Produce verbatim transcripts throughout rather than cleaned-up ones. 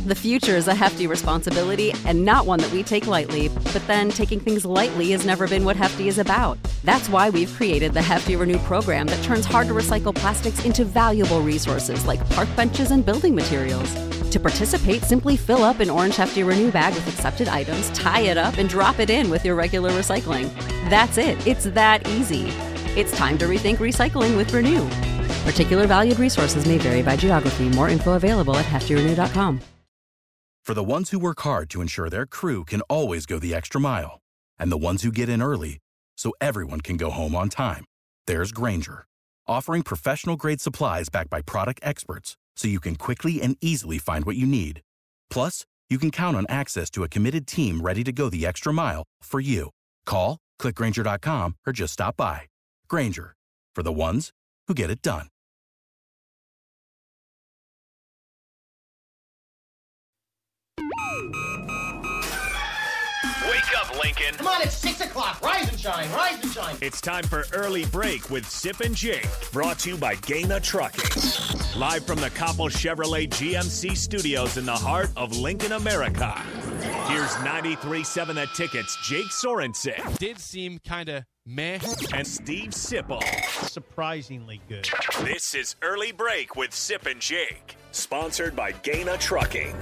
The future is a hefty responsibility and not one that we take lightly. But then taking things lightly has never been what Hefty is about. That's why we've created the Hefty Renew program that turns hard-to-recycle plastics into valuable resources like park benches and building materials. To participate, simply fill up an orange Hefty Renew bag with accepted items, tie it up, and drop it in with your regular recycling. That's it. It's that easy. It's time to rethink recycling with Renew. Particular valued resources may vary by geography. More info available at hefty renew dot com. For the ones who work hard to ensure their crew can always go the extra mile, and the ones who get in early so everyone can go home on time, there's Grainger, offering professional-grade supplies backed by product experts so you can quickly and easily find what you need. Plus, you can count on access to a committed team ready to go the extra mile for you. Call, click Grainger dot com, or just stop by. Grainger, for the ones who get it done. Wake up, Lincoln. Come on, it's six o'clock. Rise and shine, rise and shine. It's time for Early Break with Sip and Jake, brought to you by Gaina Trucking. Live from the Coppel Chevrolet G M C studios in the heart of Lincoln, America. Here's ninety-three point seven The Ticket's Jake Sorensen. Did seem kind of meh. And Steve Sipple. Surprisingly good. This is Early Break with Sip and Jake, sponsored by Gaina Trucking.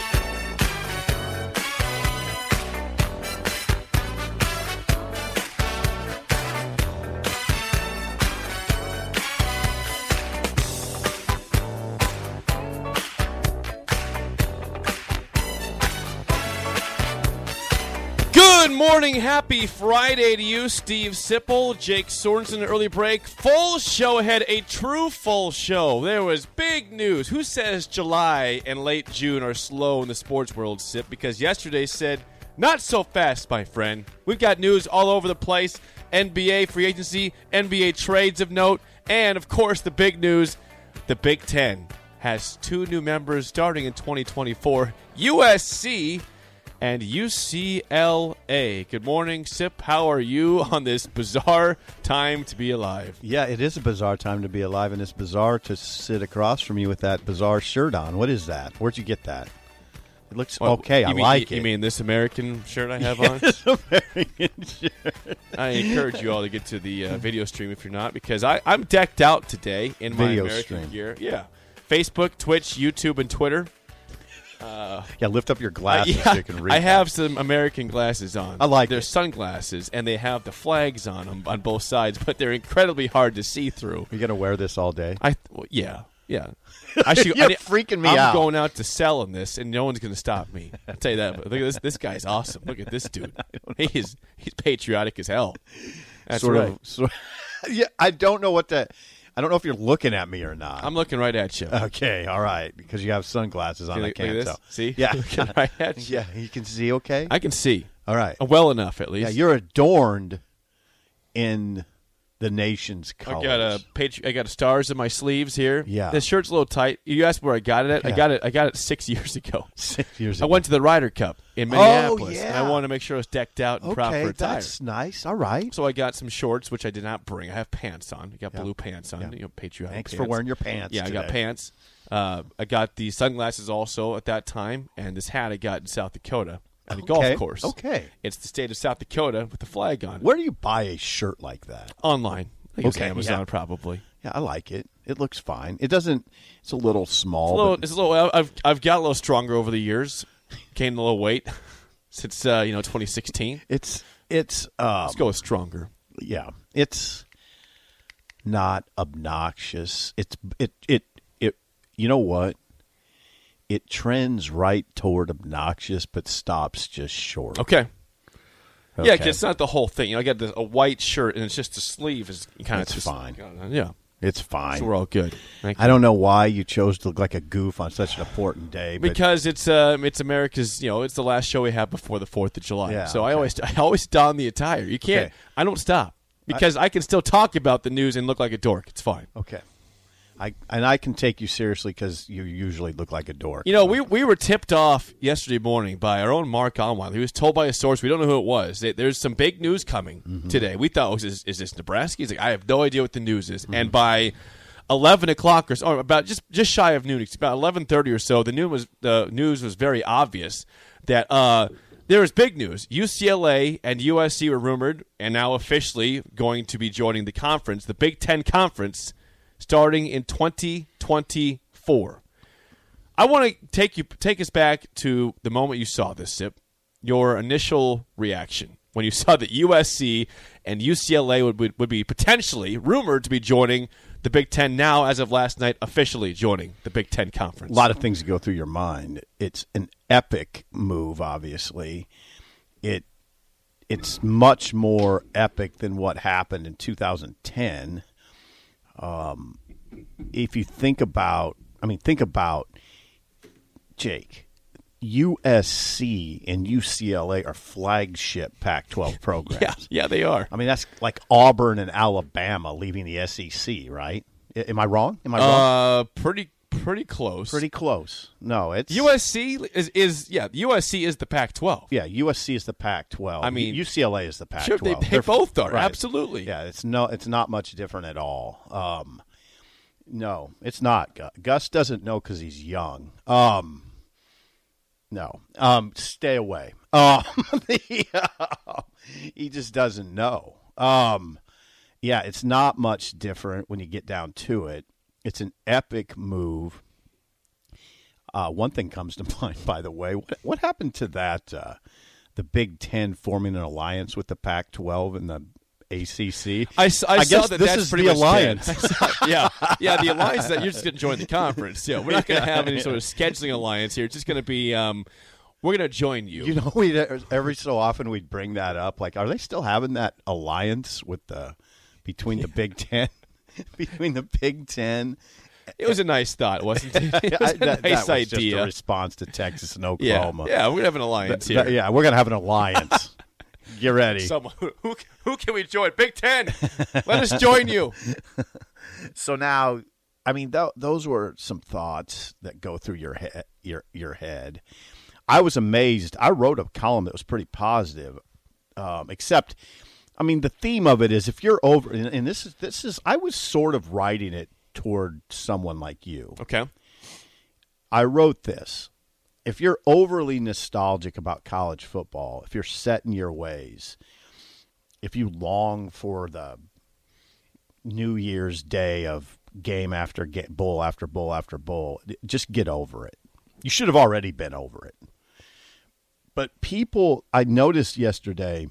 Good morning, happy Friday to you, Steve Sipple, Jake Sorensen, Early Break. Full show ahead, a true full show. There was big news. Who says July and late June are slow in the sports world, Sip? Because yesterday said, not so fast, my friend. We've got news all over the place. N B A free agency, N B A trades of note, and, of course, the big news, the Big Ten has two new members starting in twenty twenty-four. U S C and U C L A. Good morning, Sip. How are you on this bizarre time to be alive? Yeah, it is a bizarre time to be alive, and it's bizarre to sit across from you with that bizarre shirt on. What is that? Where'd you get that? It looks Well, okay. I mean, like you, it. You mean this American shirt I have yes, on? American shirt. I encourage you all to get to the uh, video stream if you're not, because I, I'm decked out today in my Video American stream. gear. Yeah. Facebook, Twitch, YouTube, and Twitter. Uh, yeah, lift up your glasses uh, yeah, so you can read. I have some American glasses on. I like They're it. sunglasses, and they have the flags on them on both sides, but they're incredibly hard to see through. Are you going to wear this all day? I well, yeah, yeah. I should, You're I, freaking me I'm out. going out to sell in this, and no one's going to stop me. I'll tell you that. But look at this. This guy's awesome. Look at this dude. He is he's patriotic as hell. That's sort right. of. Sort yeah, I don't know what to. I don't know if you're looking at me or not. I'm looking right at you. Okay, all right, because you have sunglasses on. Look- I look can't at this. tell. See? Yeah, Looking right at you. yeah, you can see. Okay, I can see. all right. Uh, Well enough, at least. Yeah, you're adorned in the nation's I colors. got a patri- I got stars in my sleeves here. Yeah. This shirt's a little tight. You asked where I got it at. I Yeah. got it. I got it six years ago. Six years I ago. went to the Ryder Cup in Minneapolis, and I yeah. wanted to make sure I was decked out and proper Okay, attire. that's nice. All right. So I got some shorts, which I did not bring. I have pants on. I got Yeah. blue pants on. Yeah. You know, patriotic Thanks pants. for wearing your pants. Yeah, I got today. pants. Uh, I got the sunglasses also at that time, and this hat I got in South Dakota at a Okay, golf course. okay. It's the state of South Dakota with the flag on it. Where do you buy a shirt like that? Online. I think it's Okay, Amazon yeah. probably. Yeah, I like it. It looks fine. It doesn't. It's a little small. It's a little, but it's a little. I've I've got a little stronger over the years. Gained a little weight since uh, you know twenty sixteen. it's it's. Um, Let's go with stronger. Yeah, it's not obnoxious. It's it it it. You know what? It trends right toward obnoxious, but stops just short. Okay. Yeah, Okay. 'cause it's not the whole thing. You know, I got this, a white shirt, and it's just the sleeve is kind of It's fine. Yeah, It's fine. so we're all good. Thank you. I don't know why you chose to look like a goof on such an important day, but Because it's uh, it's America's, you know, it's the last show we have before the Fourth of July. Yeah, so I okay. always I always don the attire. You can't. Okay. I don't stop because I, can still talk about the news and look like a dork. It's fine. okay. I and I can take you seriously because you usually look like a dork. You know, we we were tipped off yesterday morning by our own Mark Onweiler. He was told by a source, we don't know who it was, that there's some big news coming Mm-hmm. today. We thought, oh, is, this, is this Nebraska? He's like, I have no idea what the news is. And by eleven o'clock or so, or about just just shy of noon, it's about eleven thirty or so. The news was the news was very obvious that uh, there was big news. U C L A and U S C were rumored and now officially going to be joining the conference, the Big Ten Conference, starting in twenty twenty-four. I want to take you take us back to the moment you saw this, Sip. Your initial reaction when you saw that U S C and U C L A would, would would be potentially rumored to be joining the Big Ten now, as of last night, officially joining the Big Ten Conference. A lot of things go through your mind. It's an epic move, obviously. It It's much more epic than what happened in two thousand ten. Um, if you think about, I mean, think about, Jake, U S C and U C L A are flagship Pac twelve programs. Yeah, yeah, they are. I mean, that's like Auburn and Alabama leaving the S E C, right? I- am I wrong? Am I wrong? Uh, pretty pretty close. Pretty close. No, it's U S C is is yeah. U S C is the Pac twelve. Yeah, U S C is the Pac twelve. I mean, U C L A is the Pac Sure, twelve. they, they They're- both are. right. Absolutely. Yeah, it's no, it's not much different at all. Um, no, it's not. Gu- Gus doesn't know because he's young. Um, no, um, stay away. Um, the, uh, he just doesn't know. Um, yeah, it's not much different when you get down to it. It's an epic move. Uh, one thing comes to mind, by the way. What, what happened to that? Uh, the Big Ten forming an alliance with the Pac twelve and the A C C. I, s- I I saw guess that this that's is pretty the much alliance. dead. I saw- yeah, yeah, the alliance is that you're just going to join the conference. Yeah, we're not going to have any sort of scheduling alliance here. It's just going to be um, we're going to join you. You know, we every so often we'd bring that up. Like, are they still having that alliance with the between the Big Ten, between the Big Ten? It was a nice thought, wasn't it? It was a that, nice that was idea. just a response to Texas and yeah, Oklahoma. yeah, we're going to have an alliance Th- here. th- yeah, we're gonna have an alliance. Get ready. Someone who, who who can we join? Big Ten. Let us join you. So now, I mean, th- those were some thoughts that go through your head. Your your head. I was amazed. I wrote a column that was pretty positive, um, except, I mean, the theme of it is if you're over, and, and this is this is. I was sort of writing it toward someone like you. Okay. I wrote this. If you're overly nostalgic about college football, if you're set in your ways, if you long for the New Year's Day of game after game, bowl after bowl after bowl, just get over it. You should have already been over it. But people, I noticed yesterday,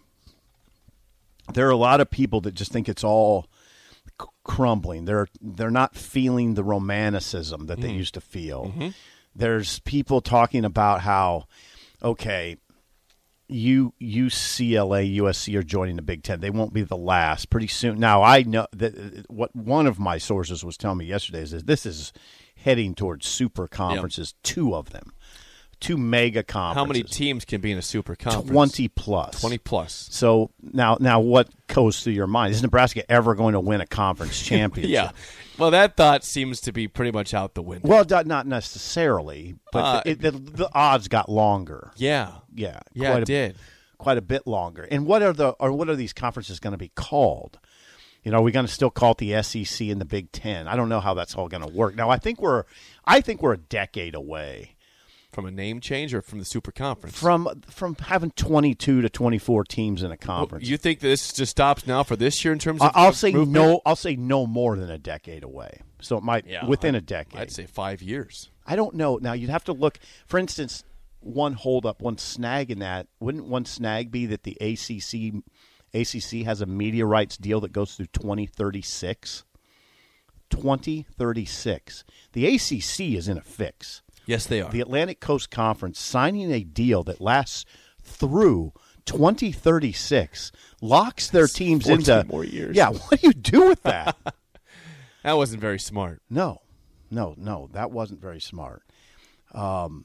there are a lot of people that just think it's all c- crumbling. They're they're not feeling the romanticism that they Mm-hmm. used to feel. There's people talking about how, okay, U, U C L A, U S C are joining the Big Ten. They won't be the last pretty soon. Now, I know that what one of my sources was telling me yesterday is that this is heading towards super conferences, two of them, two mega conferences. How many teams can be in a super conference? twenty plus. Twenty plus. So now, now what goes through your mind? Is Nebraska ever going to win a conference championship? Yeah. Well, that thought seems to be pretty much out the window. Well, not not necessarily, but Uh, the, it, the, the odds got longer. yeah. Yeah, Yeah, quite it a, did. quite a bit longer. And what are the or what are these conferences going to be called? You know, are we going to still call it the S E C and the Big Ten? I don't know how that's all going to work. Now, I think we're I think we're a decade away From a name change or from the super conference? from from having twenty-two to twenty-four teams in a Well, conference. you think that this just stops now for this year in terms of I- I'll of say movement? no. I'll say no more than a decade away. So it might Yeah, within I- a decade. I'd say five years. I don't know. Now you'd have to look. For instance, one holdup, one snag in that. Wouldn't one snag be that the A C C, A C C has a media rights deal that goes through twenty thirty-six? twenty thirty-six. The A C C is in a fix. Yes, they are. The Atlantic Coast Conference signing a deal that lasts through twenty thirty-six locks their teams fourteen into more years. Yeah, what do you do with that? That wasn't very smart. No, no, no, that wasn't very smart. Um,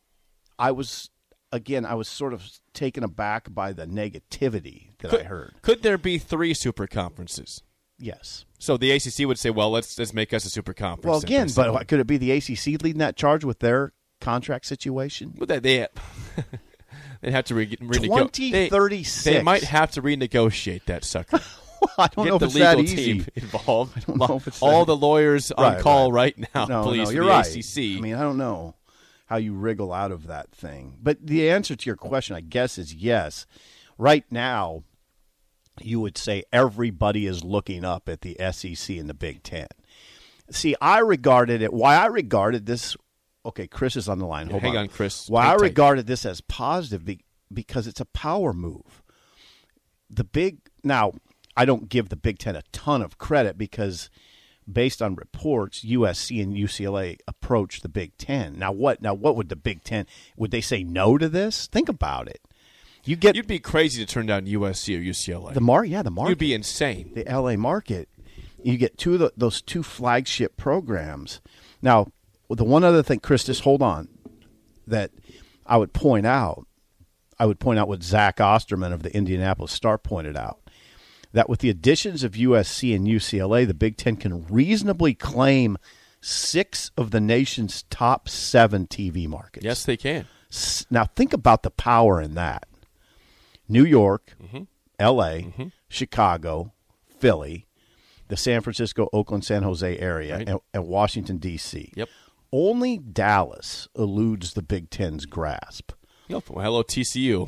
I was, again, I was sort of taken aback by the negativity that Could, I heard. could there be three super conferences? Yes. So the A C C would say, "Well, let's let's make us a super conference." Well, then, again, basically. but could it be the A C C leading that charge with their contract situation? But they they they'd have to re- renegotiate. twenty thirty-six. They, they might have to renegotiate that sucker. I don't Get know if the it's legal that easy. team involved. I don't know if it's All that- the lawyers on Right, call right. right, now, No, please, no, for you're the right. A C C. I mean, I don't know how you wriggle out of that thing. But the answer to your question, I guess, is yes. Right now, you would say everybody is looking up at the S E C and the Big Ten. See, I regarded it, why I regarded this, okay, Chris is on the line. Yeah, Hold hang on. on, Chris. Why Hang I tight. regarded this as positive be, because it's a power move. The big, now, I don't give the Big Ten a ton of credit because based on reports, U S C and U C L A approach the Big Ten. Now, what, now, what would the Big Ten, would they say no to this? Think about it. You get You'd be crazy to turn down U S C or U C L A. the mark, yeah, the market. You'd be insane. The L A market. You get two of the, those two flagship programs. Now, the one other thing, Chris, just hold on, that I would point out, I would point out what Zach Osterman of the Indianapolis Star pointed out, that with the additions of U S C and U C L A, the Big Ten can reasonably claim six of the nation's top seven T V markets. Yes, they can. S- Now, think about the power in that. New York, Mm-hmm. L A, Chicago, Philly, the San Francisco, Oakland, San Jose area, Right. and, and Washington, D C Yep. Only Dallas eludes the Big Ten's grasp. Well, hello, T C U.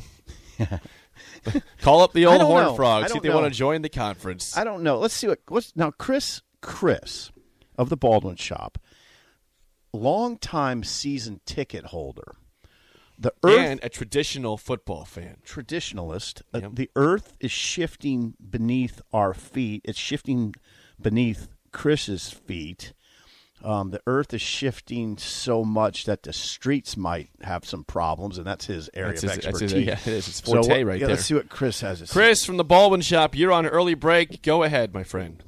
Call up the I old don't Horned know. I Frogs. See don't if they know. want to join the conference. I don't know. Let's see what. What's, now, Chris, Chris of the Baldwin Shop, longtime season ticket holder, the Earth and a traditional football fan. traditionalist. Uh, Yep. the earth is shifting beneath our feet. It's shifting beneath Chris's feet. Um, the earth is shifting so much that the streets might have some problems, and that's his area That's of his- that's expertise. his- yeah, it is. It's So forte what- right yeah, there. Let's see what Chris has to say. Chris from the Baldwin Shop, you're on early break. Go ahead, my friend.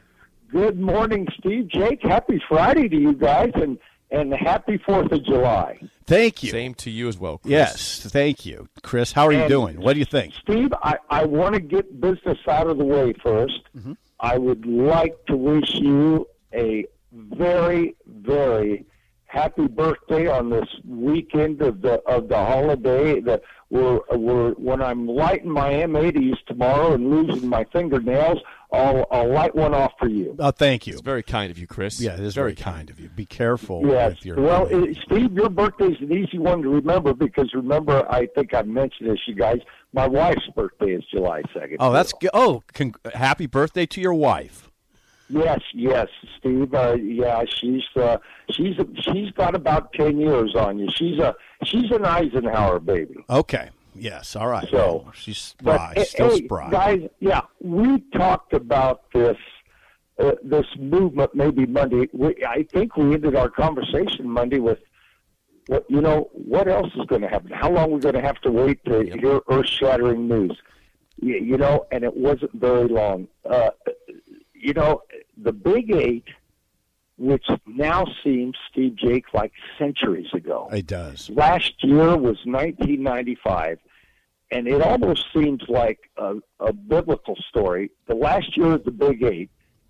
Good morning, Steve. Jake, happy Friday to you guys, and, and happy fourth of July. Thank you. Same to you as well, Chris. Yes, thank you. Chris, how are you And doing? What do you think? Steve, I, I want to get business out of the way first. Mm-hmm. I would like to wish you a very, very happy birthday on this weekend of the of the holiday. That we're, we're when I'm lighting my M eighties tomorrow and losing my fingernails, I'll I'll light one off for you. Oh, thank you. It's very kind of you, Chris. Yeah, it is very kind of you. Be careful Yes. with your. Well, it, Steve, your birthday's an easy one to remember because remember, I think I mentioned this, you guys. My wife's birthday is July second. oh, that's good. Oh, con- happy birthday to your wife. Yes, yes, Steve. Uh, yeah, she's uh, she's she's got about ten years on you. She's a she's an Eisenhower baby. Okay. Yes. All right. So, she's spry. But, Still hey, spry. guys, yeah, we talked about this uh, this movement maybe Monday. We, I think we ended our conversation Monday with, what you know, what else is going to happen? How long are we going to have to wait to Yep. hear earth-shattering news? You, you know, and it wasn't very long. Uh, you know, the Big Eight, which now seems, Steve Jake, like centuries ago. It does. Last year was nineteen ninety-five, and it almost seems like a, a biblical story. The last year of the Big Eight,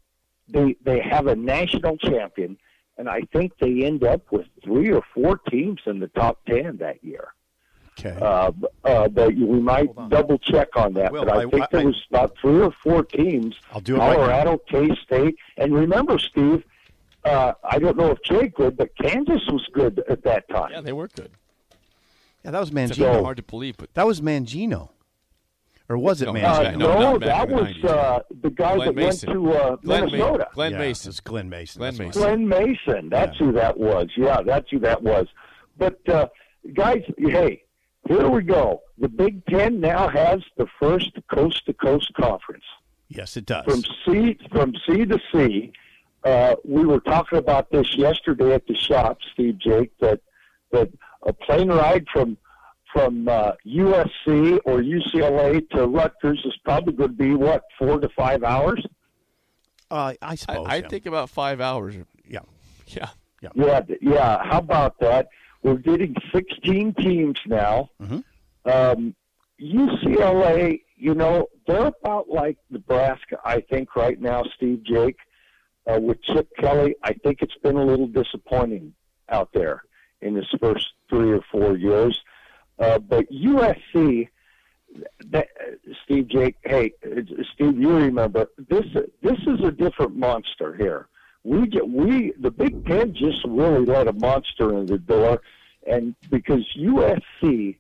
they they have a national champion, and I think they end up with three or four teams in the top ten that year. Okay. Uh, uh, but we might double check on that. will. But I, I- think I- there was about three or four teams. I'll do it right now. Colorado, K-State, and remember, Steve. Uh, I don't know if Jake would, but Kansas was good at that time. Yeah, they were good. yeah, that was It's Mangino. hard to believe, but That was Mangino. Or was it No, Uh, Mangino? no, no, not back that in the was nineties. uh, the guy Glenn that Mason. went to uh, Glenn Ma- Minnesota. Glenn yeah, Mason. It's Glenn Mason. Glenn That's what Mason. I- Glenn Mason. That's Yeah. who that was. Yeah, that's who that was. But, uh, guys, hey, here we go. The Big Ten now has the first coast-to-coast conference. Yes, it does. From sea, from sea to sea. Uh, we were talking about this yesterday at the shop, Steve Jake, that, that a plane ride from from uh, U S C or U C L A to Rutgers is probably going to be, what, four to five hours? Uh, I I, suppose. I yeah. think about five hours. Yeah. Yeah. Yeah, th- yeah. How about that? We're getting sixteen teams now. Mhm. Um, U C L A, you know, they're about like Nebraska, I think, right now, Steve Jake. Uh, with Chip Kelly, I think it's been a little disappointing out there in his first three or four years. Uh, but U S C, that, Steve, Jake, hey, Steve, you remember this? This is a different monster here. We we the Big Ten just really let a monster in the door, and because U S C,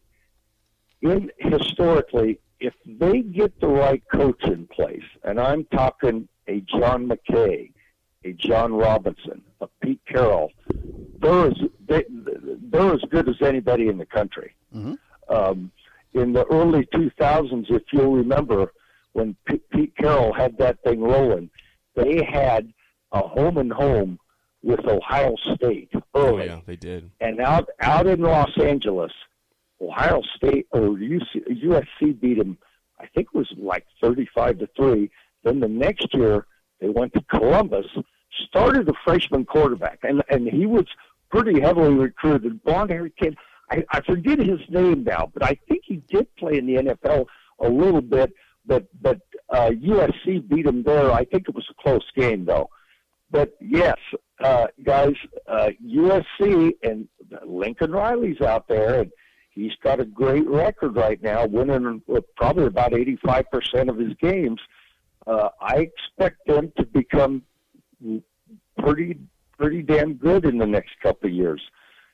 in historically, if they get the right coach in place, and I'm talking a John McKay, a John Robinson, a Pete Carroll, they're as they, they're as good as anybody in the country. Mm-hmm. Um, in the early two thousands, if you'll remember, when P- Pete Carroll had that thing rolling, they had a home and home with Ohio State early. Oh, yeah, they did. And out out in Los Angeles, Ohio State or U C, U S C beat them, I think it was like thirty-five to three. Then the next year, they went to Columbus, started a freshman quarterback, and, and he was pretty heavily recruited. Blonde-haired kid. I, I forget his name now, but I think he did play in the N F L a little bit. But but uh, U S C beat him there. I think it was a close game, though. But yes, uh, guys, uh, U S C and Lincoln Riley's out there, and he's got a great record right now, winning probably about eighty-five percent of his games. Uh, I expect them to become pretty pretty damn good in the next couple of years.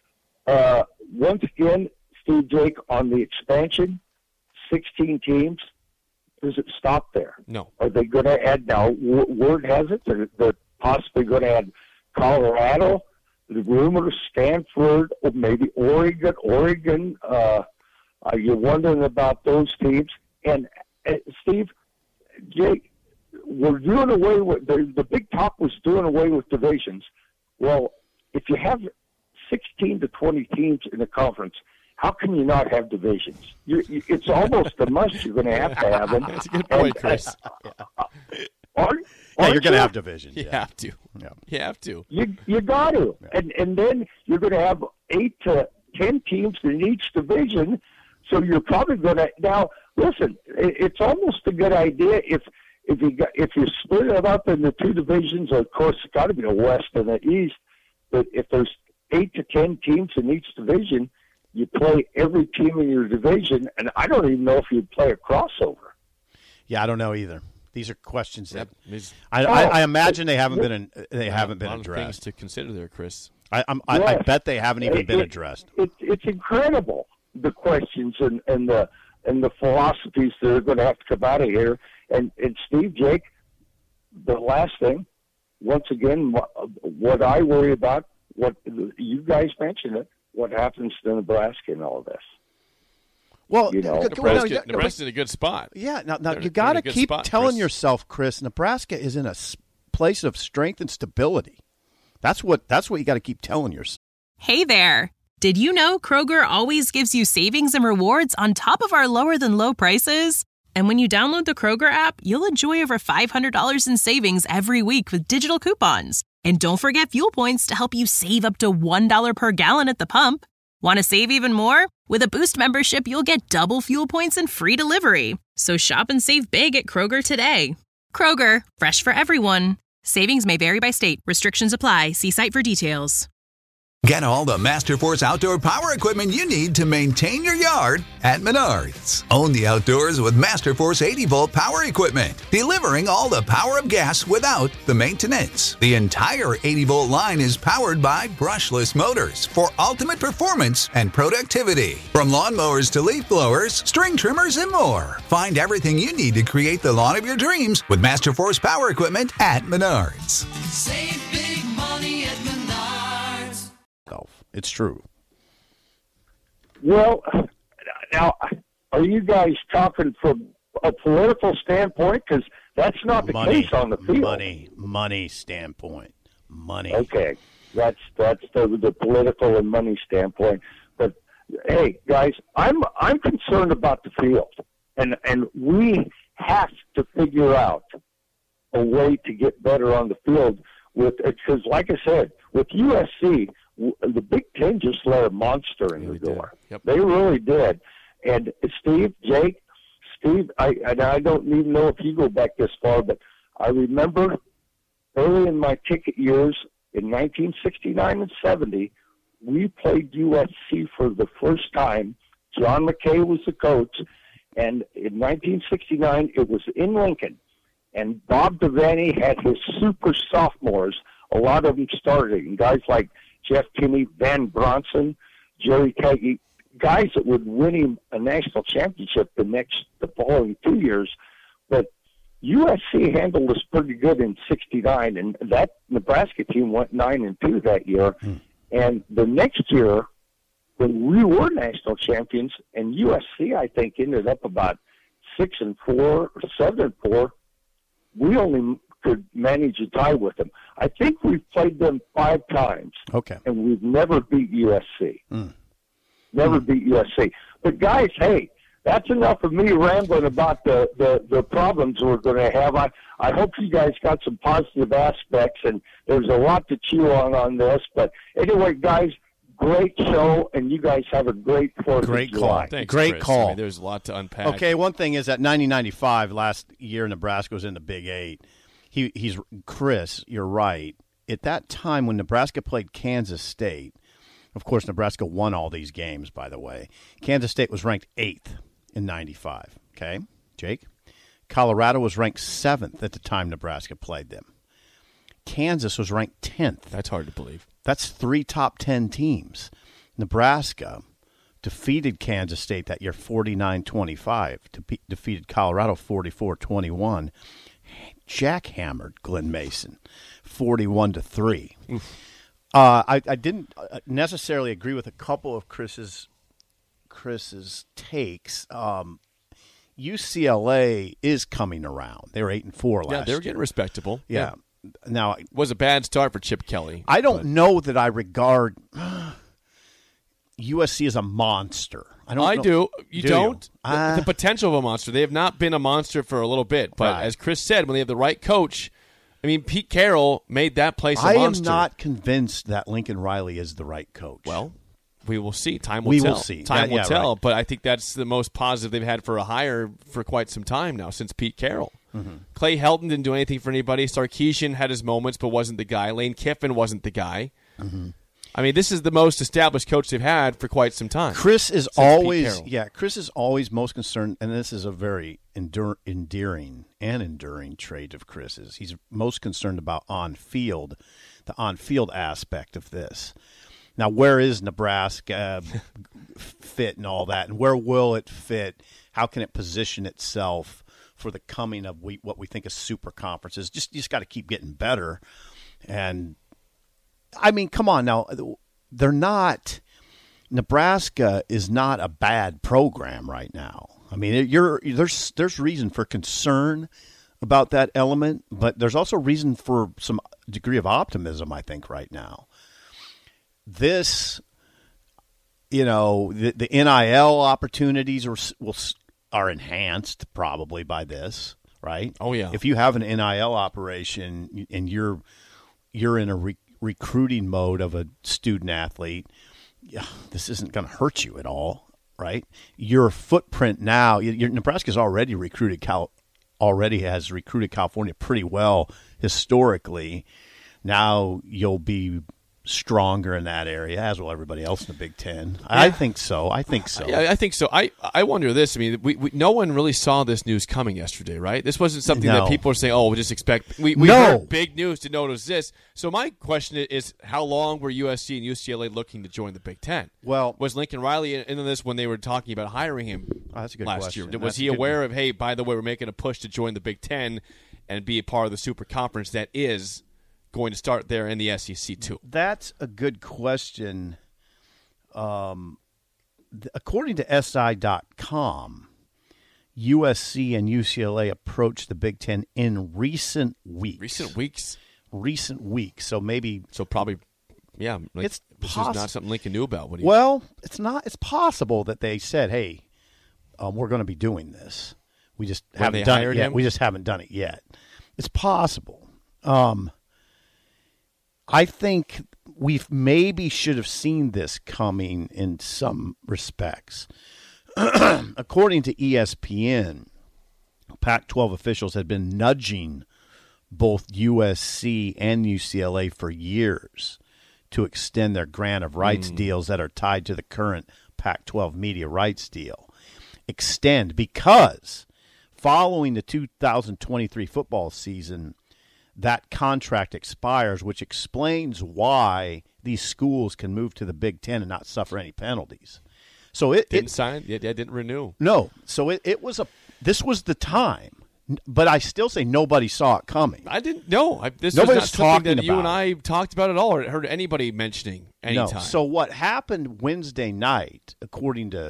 Uh, once again, Steve, Jake, on the expansion, sixteen teams, does it stop there? No. Are they going to add, now, w- word has it, they're, they're possibly going to add Colorado, the rumor, Stanford, or maybe Oregon. Oregon, uh, are you wondering about those teams? And, uh, Steve, Jake, we're doing away with, the, the big talk was doing away with divisions. Well, if you have sixteen to twenty teams in a conference, how can you not have divisions? You, you, it's almost a must. You're going to have to have them. That's a good point, and, Chris. Uh, uh, aren't, yeah, aren't you're going to you? have divisions. You yeah. have to. Yeah. You have to. You you got to, Yeah. and and then you're going to have eight to ten teams in each division. So you're probably going to now listen. It, it's almost a good idea if if you got, if you split it up into two divisions. Of course, it's got to be a west and an east. But if there's eight to ten teams in each division, you play every team in your division, and I don't even know if you'd play a crossover. Yeah, I don't know either. These are questions that Yep. I, Oh, I, I imagine they haven't been in, they Yeah, haven't been a lot addressed. of things to consider there, Chris. I, I'm, I, I Yes. bet they haven't even It- been it- addressed. It, it's incredible, the questions and, and the and the philosophies that are going to have to come out of here. And, and Steve, Jake, the last thing, once again, what, what I worry about, what you guys mentioned it, what happens to Nebraska in all of this. Well, you know, well, Nebraska, yeah, Nebraska's in a good spot. Yeah, now, now They're- you they're got in to a good keep spot, telling Chris. yourself, Chris, Nebraska is in a s- place of strength and stability. That's what that's what you got to keep telling yourself. Hey there! Did you know Kroger always gives you savings and rewards on top of our lower-than-low prices? And when you download the Kroger app, you'll enjoy over five hundred dollars in savings every week with digital coupons. And don't forget fuel points to help you save up to one dollar per gallon at the pump. Want to save even more? With a Boost membership, you'll get double fuel points and free delivery. So shop and save big at Kroger today. Kroger, fresh for everyone. Savings may vary by state. Restrictions apply. See site for details. Get all the Masterforce outdoor power equipment you need to maintain your yard at Menards. Own the outdoors with Masterforce eighty volt power equipment, delivering all the power of gas without the maintenance. The entire eighty volt line is powered by brushless motors for ultimate performance and productivity. From lawnmowers to leaf blowers, string trimmers, and more. Find everything you need to create the lawn of your dreams with Masterforce power equipment at Menards. Save big money at Menards. It's true. Well, now, are you guys talking from a political standpoint? Because that's not the money, case on the field. Money, money standpoint. Money. Okay, that's that's the, the political and money standpoint. But hey, guys, I'm I'm concerned about the field, and and we have to figure out a way to get better on the field. With because, like I said, with U S C, the Big Ten just let a monster in Really the door. Yep. They really did. And Steve, Jake, Steve, I and I don't even know if you go back this far, but I remember early in my ticket years in nineteen sixty-nine and seventy, we played U S C for the first time. John McKay was the coach, And in nineteen sixty-nine, it was in Lincoln. And Bob Devaney had his super sophomores, a lot of them starting, guys like Jeff Kinney, Van Bronson, Jerry Kagi, guys that would win him a national championship the next, the following two years. But U S C handled us pretty good in sixty-nine, and that Nebraska team went nine and two that year. Hmm. And the next year, when we were national champions, and U S C, I think, ended up about six and four or seven and four, we only could manage a tie with them. I think we've played them five times. Okay. And we've never beat U S C. Mm. Never mm. beat U S C. But, guys, hey, that's enough of me rambling about the, the, the problems we're going to have. I, I hope you guys got some positive aspects, and there's a lot to chew on on this. But, anyway, guys, great show, and you guys have a great fourth Great of call. July. Thanks, Great Chris. call. I mean, there's a lot to unpack. Okay, one thing is that nineteen ninety-five, last year Nebraska was in the Big Eight. He, he's Chris, you're right. At that time when Nebraska played Kansas State, of course, Nebraska won all these games, by the way. Kansas State was ranked eighth in ninety-five, okay, Jake? Colorado was ranked seventh at the time Nebraska played them. Kansas was ranked tenth. That's hard to believe. That's three top ten teams. Nebraska defeated Kansas State that year forty-nine twenty-five, de- defeated Colorado forty-four twenty-one, jackhammered Glenn Mason forty-one to three. Uh, I, I didn't necessarily agree with a couple of Chris's Chris's takes. Um, U C L A is coming around. They were eight and four last year. Yeah, they were getting respectable. Yeah. yeah. Now it was a bad start for Chip Kelly. I don't but. know that I regard U S C as a monster. I don't. I know. do. You do don't. You? The, Uh, the potential of a monster. They have not been a monster for a little bit. But right. as Chris said, when they have the right coach, I mean, Pete Carroll made that place a I monster. am not convinced that Lincoln Riley is the right coach. Well, we will see. Time will we tell. will see. Time yeah, will yeah, tell. Right. But I think that's the most positive they've had for a hire for quite some time now, since Pete Carroll. Mm-hmm. Clay Helton didn't do anything for anybody. Sarkisian had his moments, but wasn't the guy. Lane Kiffin wasn't the guy. Mm-hmm. I mean, this is the most established coach they've had for quite some time. Chris is always, yeah, Chris is always most concerned, and this is a very endur- endearing and enduring trait of Chris's. He's most concerned about on-field, the on-field aspect of this. Now, where is Nebraska fit and all that, and where will it fit? How can it position itself for the coming of we, what we think is super conferences? Just you just got to keep getting better. And, I mean, come on now. They're not – Nebraska is not a bad program right now. I mean, you're there's there's reason for concern about that element, but there's also reason for some degree of optimism, I think, right now. This, you know, the, the N I L opportunities are, will, are enhanced probably by this, right? Oh, yeah. If you have an N I L operation and you're you're in a re- recruiting mode of a student athlete, yeah, this isn't going to hurt you at all, right? Your footprint now, your, Nebraska's already recruited Cal, already has recruited California pretty well historically. Now you'll be stronger in that area, as will everybody else in the Big Ten. Yeah. I think so. I think so. Yeah, I think so. I, I wonder this. I mean, we, we no one really saw this news coming yesterday, right? This wasn't something no. that people were saying, oh, we'll just expect. We, we no. heard big news to know it was this. So my question is, how long were U S C and U C L A looking to join the Big Ten? Well, was Lincoln Riley into this when they were talking about hiring him oh, that's a good last question. year? Was that's he good aware one. of, hey, by the way, we're making a push to join the Big Ten and be a part of the super conference that is going to start there in the S E C too? That's a good question. Um, th- according to S I dot com, U S C and U C L A approached the Big Ten in recent weeks. Recent weeks? Recent weeks. So maybe. So probably, yeah. Like, it's this poss- is not something Lincoln knew about. What do you well, it's not. It's possible that they said, hey, um, we're going to be doing this. We just when haven't they done hired it yet. him? We just haven't done it yet. It's possible. Um, I think we maybe should have seen this coming in some respects. According to E S P N, Pac twelve officials had been nudging both U S C and U C L A for years to extend their grant of rights mm. deals that are tied to the current Pac twelve media rights deal. extend because following the two thousand twenty-three football season, that contract expires, which explains why these schools can move to the Big Ten and not suffer any penalties. So it didn't it, sign. Yeah, yeah, didn't renew. No. So it, it was a. This was the time, but I still say nobody saw it coming. I didn't know. I, this Nobody was not was something talking that you about and I talked about at all, or heard anybody mentioning anytime. No. So what happened Wednesday night, according to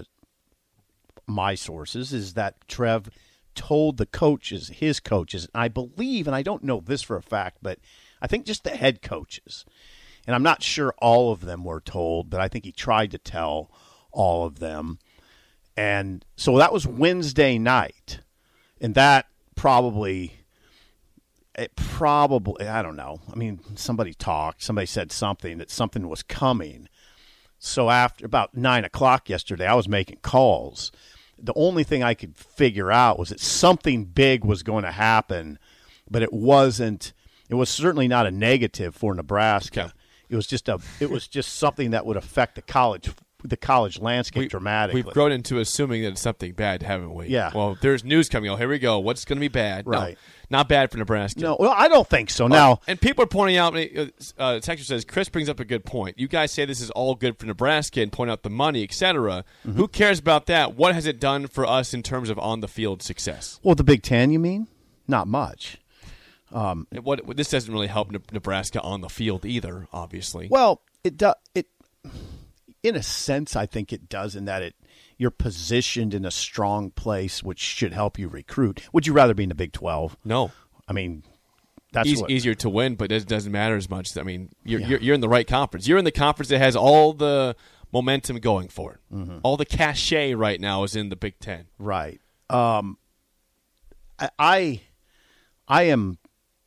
my sources, is that Trev told the coaches, his coaches, and I believe, and I don't know this for a fact, but I think just the head coaches, and I'm not sure all of them were told, but I think he tried to tell all of them. And so that was Wednesday night, and that probably, it probably, I don't know. I mean, somebody talked, somebody said something, that something was coming. So after about nine o'clock yesterday, I was making calls. The only thing I could figure out was that something big was going to happen, but it wasn't. It was certainly not a negative for Nebraska. Okay. It was just a. It was just something that would affect the college, the college landscape we, dramatically. We've grown into assuming that it's something bad, haven't we? Yeah. Well, there's news coming. Oh, here we go. What's going to be bad? Right. No, not bad for Nebraska. No, well, I don't think so. Now, Uh, and people are pointing out, uh, Texas says, Chris brings up a good point. You guys say this is all good for Nebraska and point out the money, et cetera. Mm-hmm. Who cares about that? What has it done for us in terms of on-the-field success? well, the Big Ten, you mean? Not much. Um, What, this doesn't really help Nebraska on the field either, obviously. Well, it does. It, in a sense, I think it does in that it you're positioned in a strong place, which should help you recruit. Would you rather be in the Big twelve? No. I mean, that's Easy, what, easier to win, but it doesn't matter as much. I mean, you're, Yeah. you're you're in the right conference. You're in the conference that has all the momentum going for it. Mm-hmm. All the cachet right now is in the Big Ten. right. Um, I, I, I am.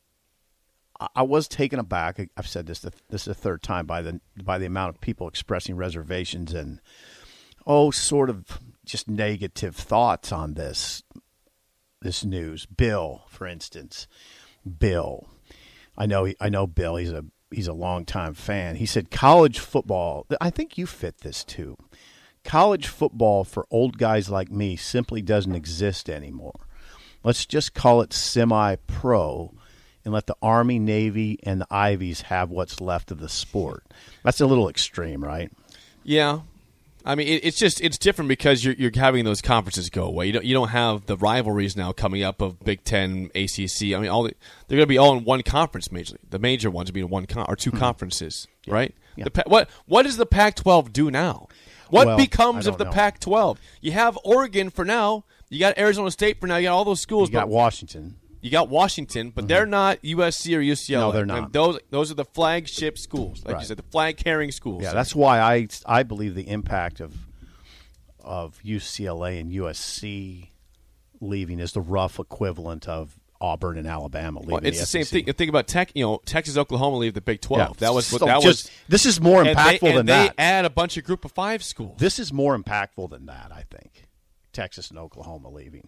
I was taken aback. I've said this. The, this is the third time by the by the amount of people expressing reservations and oh, sort of just negative thoughts on this. This news. Bill, for instance, Bill. I know. I know Bill. He's a he's a longtime fan. He said college football. I think you fit this too. College football for old guys like me simply doesn't exist anymore. Let's just call it semi-pro. And let the Army, Navy, and the Ivies have what's left of the sport. That's a little extreme, right? Yeah, I mean it, it's just it's different because you're you're having those conferences go away. You don't you don't have the rivalries now coming up of Big Ten, A C C. I mean, all the, they're going to be all in one conference. Majorly, the major ones will be in one con- or two hmm. conferences, yeah. right? Yeah. The, what what does the Pac twelve do now? What well, becomes of the know. Pac twelve? You have Oregon for now. You got Arizona State for now. You got all those schools. You got but, Washington. You got Washington, but mm-hmm. they're not U S C or U C L A. No, they're not. And those those are the flagship schools, like right. you said, the flag-carrying schools. Yeah, so. That's why I I believe the impact of of U C L A and U S C leaving is the rough equivalent of Auburn and Alabama leaving. Well, it's the, the same S E C. thing. Think about Tech. You know, Texas, Oklahoma leave the Big Twelve. Yeah, that was what so that just, was. This is more impactful and they, and than they that. add a bunch of Group of Five schools. This is more impactful than that. I think Texas and Oklahoma leaving.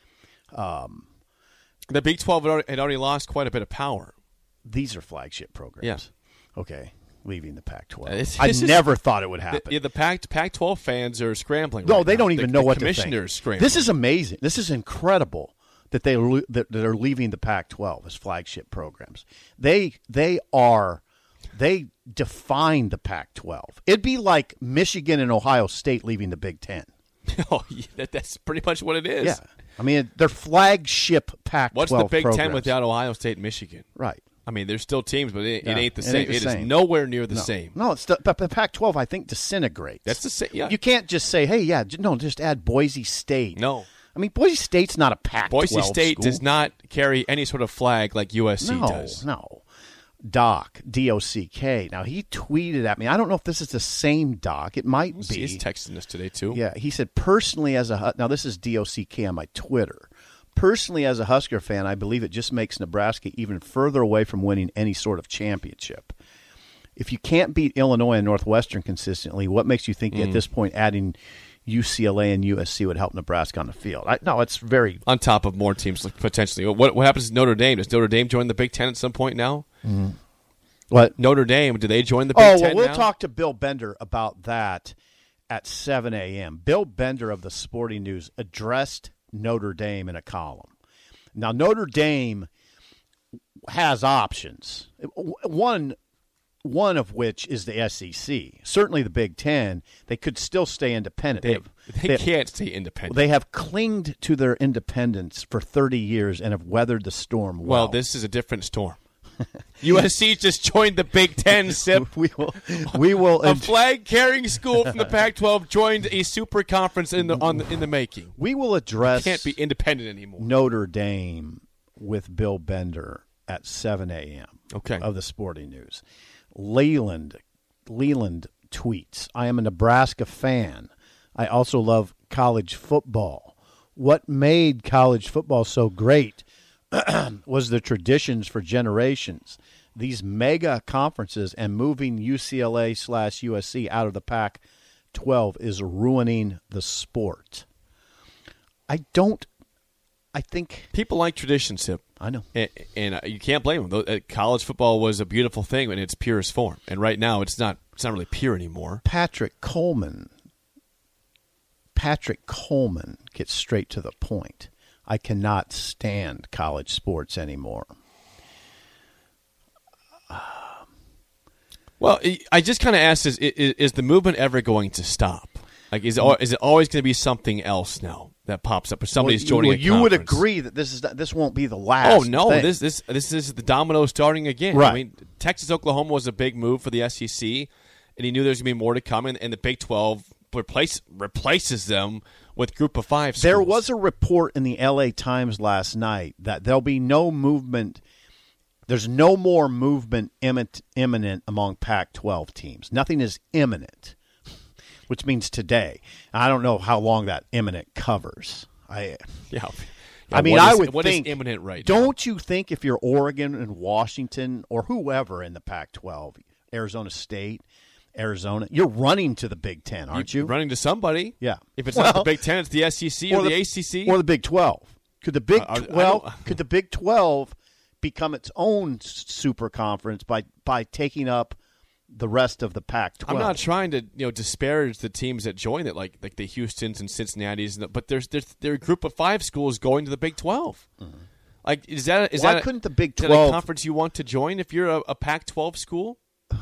Um. The Big twelve had already, had already lost quite a bit of power. These are flagship programs. Yeah. Okay. Leaving the Pac twelve. This, I this never is, thought it would happen. The, yeah, the Pac Pac twelve fans are scrambling. No, right they now. don't even the, know the what commissioners to think. scrambling. This is amazing. This is incredible that they that, that are leaving the Pac twelve as flagship programs. They they are they define the Pac twelve. It'd be like Michigan and Ohio State leaving the Big Ten. Oh, yeah, that, that's pretty much what it is. Yeah. I mean, they're flagship Pac twelve What's the Big programs. Ten without Ohio State and Michigan? Right. I mean, there's still teams, but it, Yeah, it ain't the it same. ain't the It same. is nowhere near the No. same. No, it's the, but the Pac twelve, I think, disintegrates. That's the same. Yeah. You can't just say, hey, yeah, j- no, just add Boise State. No. I mean, Boise State's not a Pac twelve Boise State school. does not carry any sort of flag like U S C no, does. No, Doc, D O C K. Now, he tweeted at me. I don't know if this is the same Doc. It might We'll be. see, he's texting us today, too. Yeah, he said, personally as a Hu- – now, this is D O C K on my Twitter. Personally, as a Husker fan, I believe it just makes Nebraska even further away from winning any sort of championship. If you can't beat Illinois and Northwestern consistently, what makes you think Mm. at this point adding U C L A and U S C would help Nebraska on the field? I, no, it's very – On top of more teams, like, potentially. What what happens to Notre Dame? Does Notre Dame join the Big Ten at some point now? Mm-hmm. What? Notre Dame, do they join the Big Oh, Ten well, we'll now? talk to Bill Bender about that at seven a.m. Bill Bender of the Sporting News addressed Notre Dame in a column. Now, Notre Dame has options. One one of which is the S E C. Certainly the Big Ten. They could still stay independent. They, They, have, they, they can't stay independent. They have clinged to their independence for thirty years and have weathered the storm well. Well, this is a different storm. U S C just joined the Big Ten, Sip. we will. We will. A flag-carrying school from the Pac twelve joined a super conference in the on the, in the making. We will address. Can't be independent anymore. Notre Dame with Bill Bender at seven a.m. Okay. Of the Sporting News. Leland, Leland tweets, I am a Nebraska fan. I also love college football. What made college football so great was the traditions for generations. These mega conferences and moving U C L A slash U S C out of the Pac twelve is ruining the sport. I don't, I think. People like tradition, Sip. I know. And, and uh, you can't blame them. Uh, college football was a beautiful thing in its purest form. And right now it's not It's not really pure anymore. Patrick Coleman. Patrick Coleman gets straight to the point. I cannot stand college sports anymore. Well, I just kind of asked, is, is is the movement ever going to stop? Like, is it, is it always going to be something else now that pops up, or somebody's well, joining well, a you conference? would agree that this is this won't be the last. Oh no, thing. this this this is the domino starting again. Right. I mean, Texas Oklahoma was a big move for the S E C, and he knew there was going to be more to come, and, and the Big twelve replace, replaces them with Group of Five schools. There was a report in the L A Times last night that there'll be no movement. There's no more movement imminent, imminent among Pac twelve teams. Nothing is imminent, which means today. I don't know how long that imminent covers. I yeah. I mean, what I is- would what is think. imminent right now? Don't you think if you're Oregon and Washington or whoever in the Pac twelve, Arizona State, Arizona, you're running to the Big Ten, aren't you? You're running to somebody. Yeah. If it's Well, not the Big Ten, it's the S E C or, the, A C C or the Big twelve. Could the Big Uh, I- I twelve? don't- Could the Big twelve become its own s- super conference by by taking up the rest of the Pac twelve? I'm not trying to you know disparage the teams that join it, like like the Houstons and Cincinnati's, and the- but there's there's there are a group of five schools going to the Big twelve. Mm-hmm. Like is that is Why that a- couldn't the Big is that twelve a conference you want to join if you're a, a Pac twelve school?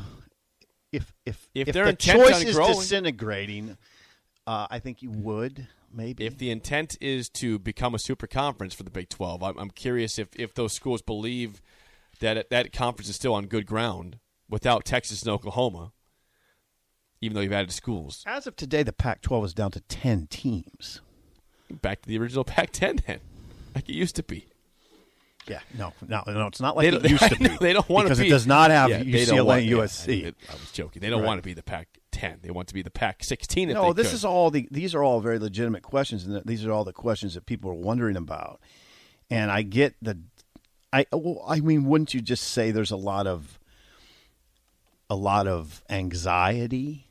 If if If if their the intent choice on is growing- disintegrating, uh, I think you would maybe. If the intent is to become a super conference for the Big twelve, I'm, I'm curious if, if those schools believe that it, that conference is still on good ground without Texas and Oklahoma, even though you've added schools. As of today, the Pac twelve is down to ten teams. Back to the original Pac ten then, like it used to be. Yeah, no, no, no. It's not like They it don't- used to I know, be. they don't want to because be. it does not have Yeah, they U C don't L A want- and yeah, U S C. I, I was joking. They don't Right. want to be the Pac ten. They want to be the Pac sixteen. If No, they this could. is all the. These are all very legitimate questions, and these are all the questions that people are wondering about. And I get the. I well, I mean, wouldn't you just say there's a lot of. A lot of anxiety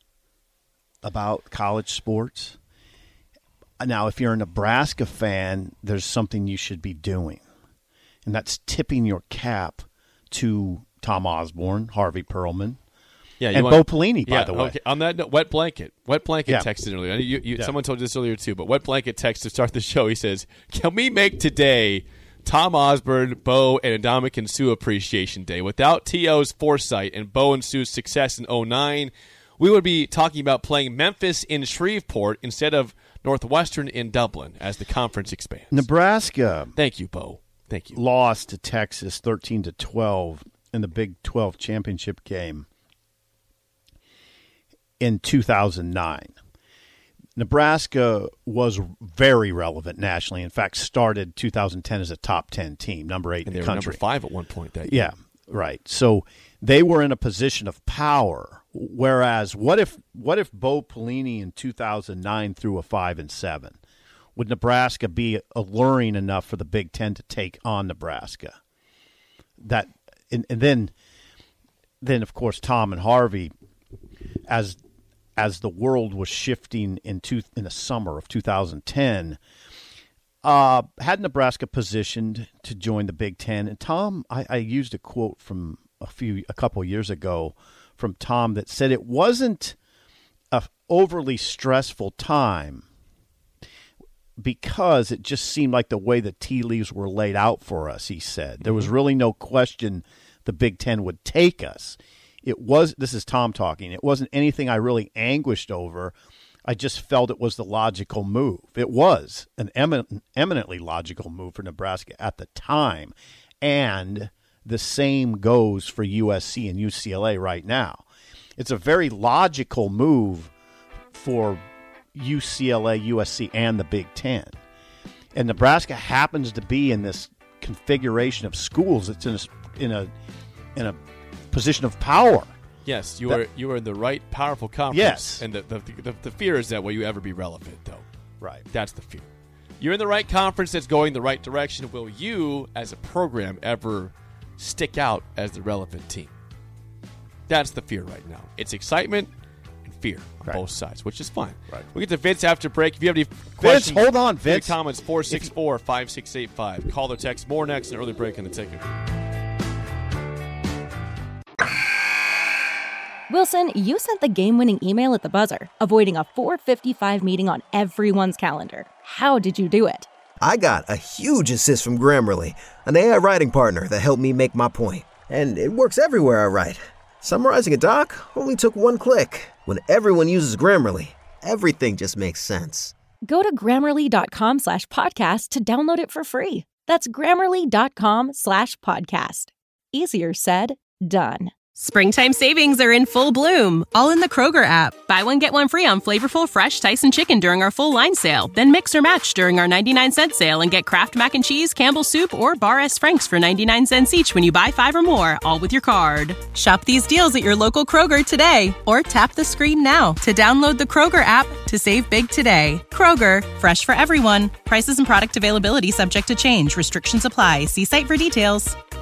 about college sports. Now, if you're a Nebraska fan, there's something you should be doing, and that's tipping your cap to Tom Osborne, Harvey Perlman, Yeah, you and want- Bo Pelini, by yeah, the way. Okay. On that note, Wet Blanket. Wet Blanket Yeah. texted earlier. You, you, Yeah. Someone told you this earlier, too, but Wet Blanket texted to start the show. He says, can we make today Tom Osborne, Bo, and Ndamukong Suh Appreciation Day? Without T O's foresight and Bo and Suh's success in oh nine, we would be talking about playing Memphis in Shreveport instead of Northwestern in Dublin as the conference expands. Nebraska Thank you, Bo. Thank you. lost to Texas thirteen to twelve in the Big twelve championship game in two thousand nine. Nebraska was very relevant nationally. In fact, started two thousand ten as a top ten team, number eight And in they the were country. number five at one point that year. Yeah, right. So they were in a position of power. Whereas, what if what if Bo Pelini in two thousand nine threw a five and seven? Would Nebraska be alluring enough for the Big Ten to take on Nebraska? That and, and then, then of course Tom and Harvey, as as the world was shifting in two, in the summer of two thousand ten. Uh, had Nebraska positioned to join the Big Ten, and Tom, I, I used a quote from a few, a couple years ago, from Tom that said it wasn't a overly stressful time because it just seemed like the way the tea leaves were laid out for us, he said. There was really no question the Big Ten would take us. It was, this is Tom talking, it wasn't anything I really anguished over. I just felt it was the logical move. It was an emin- eminently logical move for Nebraska at the time. And the same goes for U S C and U C L A right now. It's a very logical move for U C L A, U S C, and the Big Ten. And Nebraska happens to be in this configuration of schools. It's in a, in a, in a position of power. Yes, you that, are you are in the right, powerful conference. Yes. And the, the, the, the fear is that will you ever be relevant, though? Right. That's the fear. You're in the right conference that's going the right direction. Will you, as a program, ever stick out as the relevant team? That's the fear right now. It's excitement and fear on right. both sides, which is fine. Right. We'll get to Vince after break. If you have any questions, Vince, hold on, Vince. Any comments, four six four, five six eight five. Call or text. More next, an early break in the ticket. Wilson, you sent the game-winning email at the buzzer, avoiding a four fifty-five meeting on everyone's calendar. How did you do it? I got a huge assist from Grammarly, an A I writing partner that helped me make my point. And it works everywhere I write. Summarizing a doc only took one click. When everyone uses Grammarly, everything just makes sense. Go to Grammarly.com slash podcast to download it for free. That's Grammarly.com slash podcast. Easier said, done. Springtime savings are in full bloom, all in the Kroger app. Buy one, get one free on flavorful fresh Tyson chicken during our full line sale. Then mix or match during our ninety-nine cent sale and get Kraft Mac and Cheese, Campbell's Soup, or Bar S. Frank's for ninety-nine cents each when you buy five or more, all with your card. Shop these deals at your local Kroger today, or tap the screen now to download the Kroger app to save big today. Kroger, fresh for everyone. Prices and product availability subject to change. Restrictions apply. See site for details.